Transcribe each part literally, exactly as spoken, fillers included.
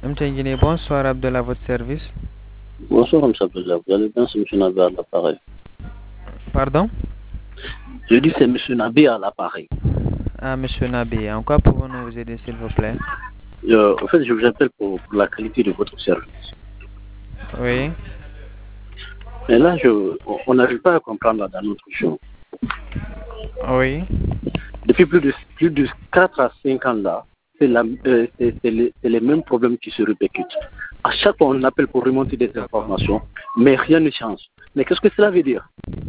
Monsieur Guinée, bonsoir Abdel à votre service. Bonsoir, M. Abdullah. Vous allez bien, c'est M. Nabi à l'appareil. Pardon? Je dis c'est M. Nabi à l'appareil. Ah, Monsieur Nabi, en quoi pouvons-nous vous aider, s'il vous plaît? Euh, en fait, je vous appelle pour, pour la qualité de votre service. Oui. Mais là, je, on n'arrive pas à comprendre dans notre show. Oui. Depuis plus de, plus de quatre à cinq ans là, c'est euh, les, les mêmes problèmes qui se répercutent. À chaque fois, on appelle pour remonter des informations, mais rien ne change. Mais qu'est-ce que cela veut dire?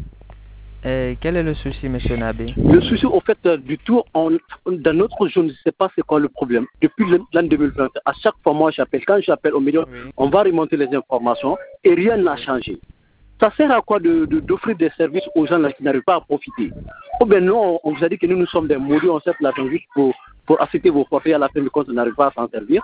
Et quel est le souci, Monsieur Nabi? Le souci, au fait, euh, du tout, on, dans notre zone, je ne sais pas c'est quoi le problème. Depuis l'an deux mille vingt, à chaque fois, moi, j'appelle. Quand j'appelle au milieu, oui, on va remonter les informations et rien n'a changé. Ça sert à quoi de, de, d'offrir des services aux gens là qui n'arrivent pas à profiter? Ou bien non, on vous a dit que nous, nous sommes des maudits, on sert l'argent juste pour, pour assister vos forfaits, à la fin du compte, on n'arrive pas à s'en servir.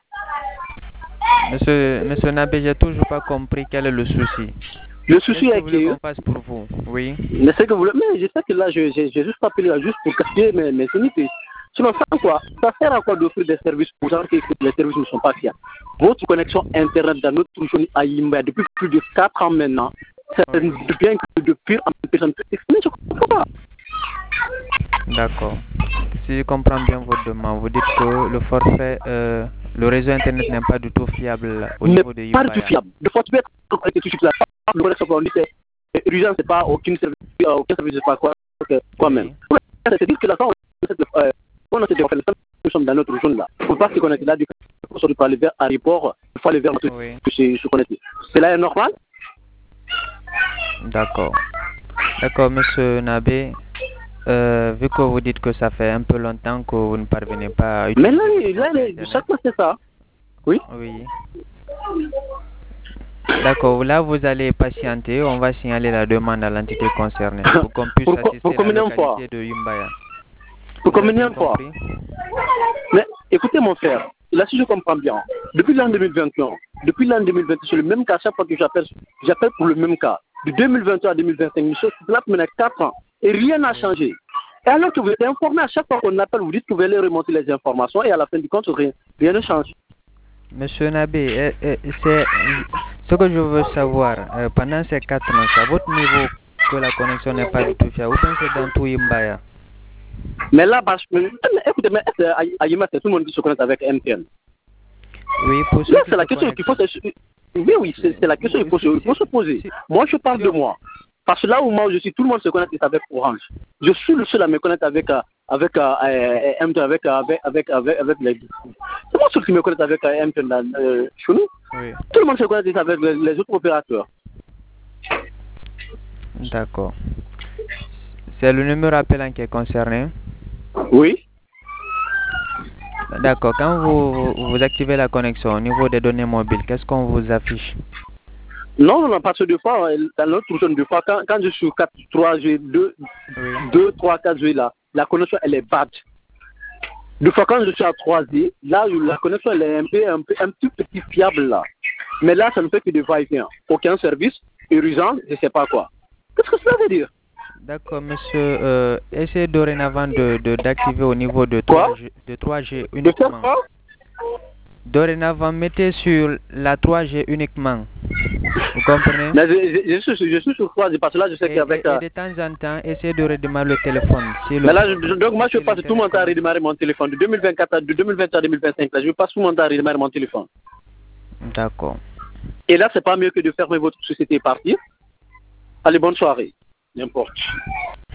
Monsieur, Monsieur Nabi, j'ai toujours pas compris quel est le souci. Le souci est que... que... qu'on fasse pour vous? Oui. Mais c'est que vous... Mais je sais que là, je j'ai juste appelé là, juste pour cacher mes, mes unités. Sinon, ça, quoi, ça sert à quoi d'offrir des services aux gens que les services ne sont pas fiables? Votre connexion Internet dans notre zone à Yimba depuis plus de quatre ans maintenant, c'est oui, bien que de pire en pire. Mais je comprends pas. D'accord. Si je comprends bien votre demande, vous dites que le forfait, euh, le réseau Internet n'est pas du tout fiable au niveau de Yimba. Pas du tout fiable. De fois, tu peux être connecté tout de suite là. Le connexion qu'on dit, c'est urgent, c'est pas aucun service, aucun service, c'est pas quoi, quoi même. Oui. C'est-à-dire que là, quand on on a cette nous sommes dans notre zone là. Il ne faut pas se connecter là, du coup, il faut aller vers aéroport, il faut aller vers notre oui, se connecter. Cela est normal? D'accord. D'accord, Monsieur Nabi. Euh, vu que vous dites que ça fait un peu longtemps que vous ne parvenez pas à utiliser. Mais là, là, là chaque fois c'est ça. Oui. Oui. D'accord, là vous allez patienter, on va signaler la demande à l'entité concernée pour qu'on puisse pour, assister pour à la localité fois de Yimbaya. Pour combien de fois? Mais écoutez mon frère, là si je comprends bien, depuis l'an deux mille vingt et un, depuis l'an deux mille vingt, c'est le même cas, chaque fois que j'appelle, j'appelle pour le même cas. De deux mille vingt et un à deux mille vingt-cinq, nous sommes là maintenant quatre ans et rien n'a changé. Et alors que vous êtes informé à chaque fois qu'on appelle, vous dites que vous allez remonter les informations et à la fin du compte, rien, rien ne change. Monsieur Nabi, c'est ce que je veux savoir. Euh, pendant ces quatre ans, c'est à votre niveau que la connexion n'est pas du tout fiable ou bien c'est dans tout Yimbaya? Mais là, bah, mais, écoutez, mais à Yima, c'est tout le monde qui se connecte avec M T N. Oui, pour là, c'est la question qu'il faut se... Oui, oui, c'est la question qu'il faut, se... faut se poser. Moi, je parle de moi. Parce que là où moi je suis, tout le monde se connecte avec Orange. Je suis le seul à me connecter avec avec euh, M T N, avec avec avec avec, avec les. C'est moi seul qui me connecte avec M T N euh, chez nous. Oui. Tout le monde se connecte avec les, les autres opérateurs. D'accord. C'est le numéro appelant qui est concerné? Oui. D'accord. Quand vous, vous activez la connexion au niveau des données mobiles, qu'est-ce qu'on vous affiche? Non, non, parce que deux fois, dans notre zone, deux fois, quand, quand je suis quatre, trois G, deux, oui. deux, trois, quatre G là, la connexion elle est bad. Deux fois, quand je suis à trois G, là, la connexion elle est un peu, un peu, un petit petit fiable là. Mais là, ça ne fait que de va-et-vient. Aucun service, urgent, je ne sais pas quoi. Qu'est-ce que cela veut dire? D'accord, monsieur. Euh, essayez dorénavant de, de, d'activer au niveau de trois G, de trois G uniquement. De faire quoi? Dorénavant, mettez sur la trois G uniquement. Vous comprenez? Mais je, je, je, suis, je suis sur trois G parce que là, je sais qu'avec... Et, et de temps en temps, essayez de redémarrer le téléphone. Si le mais là, je, donc moi, je passe tout mon temps à redémarrer mon téléphone. De deux mille vingt-quatre à de deux mille vingt à deux mille vingt-cinq, là, je passe tout mon temps à redémarrer mon téléphone. D'accord. Et là, c'est pas mieux que de fermer votre société et partir. Allez, bonne soirée. N'importe.